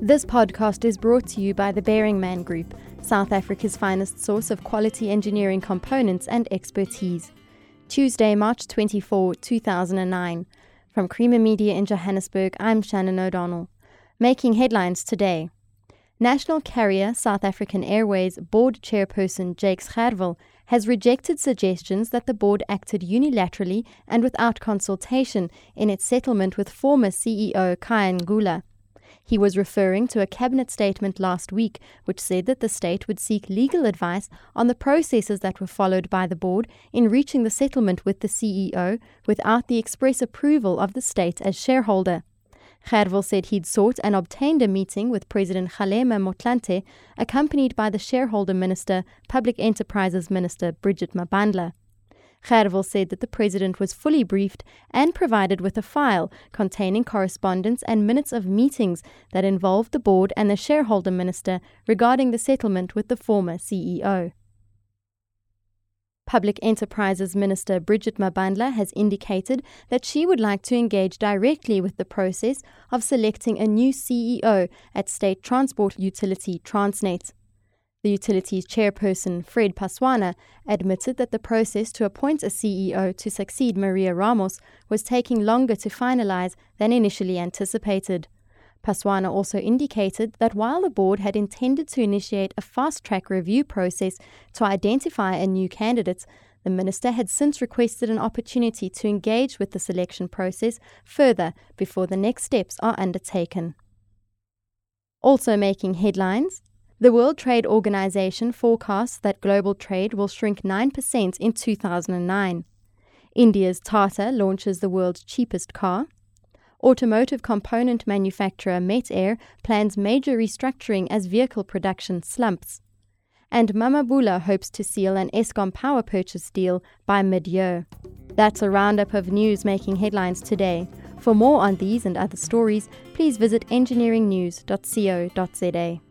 This podcast is brought to you by the Beringman Group, South Africa's finest source of quality engineering components and expertise. Tuesday, March 24, 2009. From Creamer Media in Johannesburg, I'm Shannon O'Donnell. Making headlines today. National carrier South African Airways board chairperson Jakes Gerwel has rejected suggestions that the board acted unilaterally and without consultation in its settlement with former CEO Khaya Ngula. He was referring to a cabinet statement last week which said that the state would seek legal advice on the processes that were followed by the board in reaching the settlement with the CEO without the express approval of the state as shareholder. Gerwel said he'd sought and obtained a meeting with President Kgalema Motlanthe, accompanied by the shareholder minister, Public Enterprises Minister Bridget Mabandla. Gerwel said that the president was fully briefed and provided with a file containing correspondence and minutes of meetings that involved the board and the shareholder minister regarding the settlement with the former CEO. Public Enterprises Minister Bridget Mabandla has indicated that she would like to engage directly with the process of selecting a new CEO at state transport utility Transnet. The utility's chairperson, Fred Paswana, admitted that the process to appoint a CEO to succeed Maria Ramos was taking longer to finalize than initially anticipated. Paswana also indicated that while the board had intended to initiate a fast-track review process to identify a new candidate, the minister had since requested an opportunity to engage with the selection process further before the next steps are undertaken. Also making headlines, the World Trade Organization forecasts that global trade will shrink 9% in 2009. India's Tata launches the world's cheapest car. Automotive component manufacturer Metair plans major restructuring as vehicle production slumps. And Mamabula hopes to seal an Eskom power purchase deal by mid-year. That's a roundup of news making headlines today. For more on these and other stories, please visit engineeringnews.co.za.